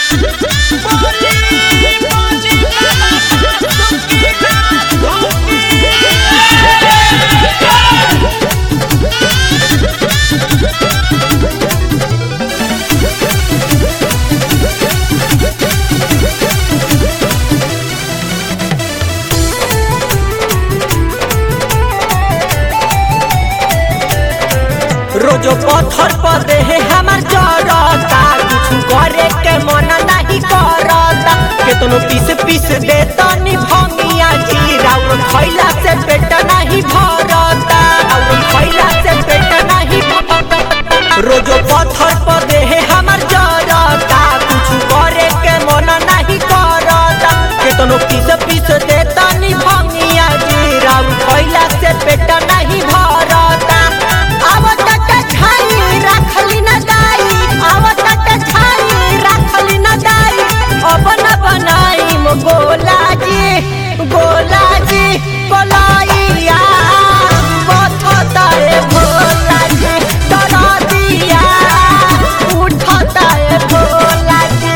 रोजो पत्थर पर दे हमार जरता कुछ करे के मन नहीं करता केतनो पीस पीस दे तनी भंगिया जीरा और खैला से पेट नहीं भरता और खैला से पेट नहीं भरता रोजो पत्थर पर दे हमार जरता कुछ करे के मन नहीं करता केतनो पीस पीस दे तनी भंगिया जीरा और खैला से पेट नहीं भरता गोला जी बोलाइया बथता है भोला जी डरा दिया उठता है भोला जी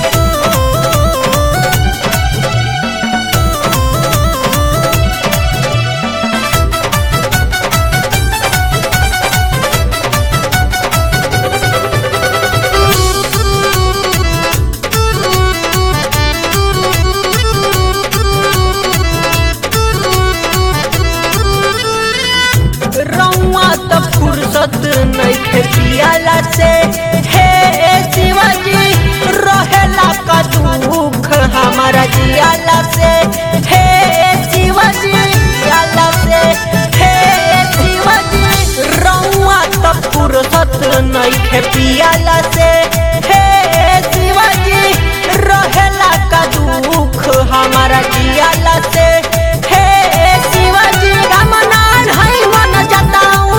फुर्सत नहीं पियाला से हे शिवाजी रहेला का दुख हमारा जियाला से हे शिवाजी जियाला से हे शिवाजी रउआ तो फुर्सत नहीं पियाला से हे शिवाजी रहेला का दुख हमारा जियाला से हे शिवाजी रामनाथ है मन जताऊ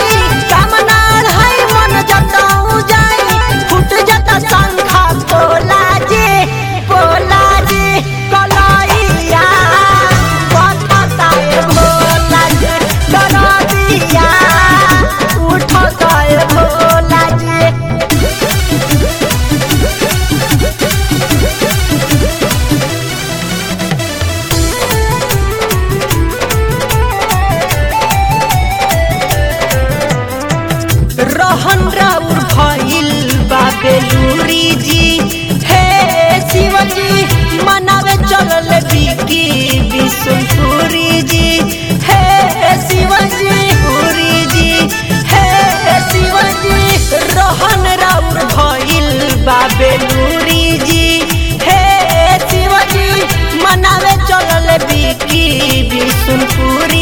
रहन राउर भइल बेलूरी जी हे शिवजी मनावे चलल बिकी बिशुनपुरी जी हे शिवजी पुरी जी हे शिवजी रहन राउर भइल बेलूरी जी हे शिवजी मनावे चलल बिकी बिशुनपुरी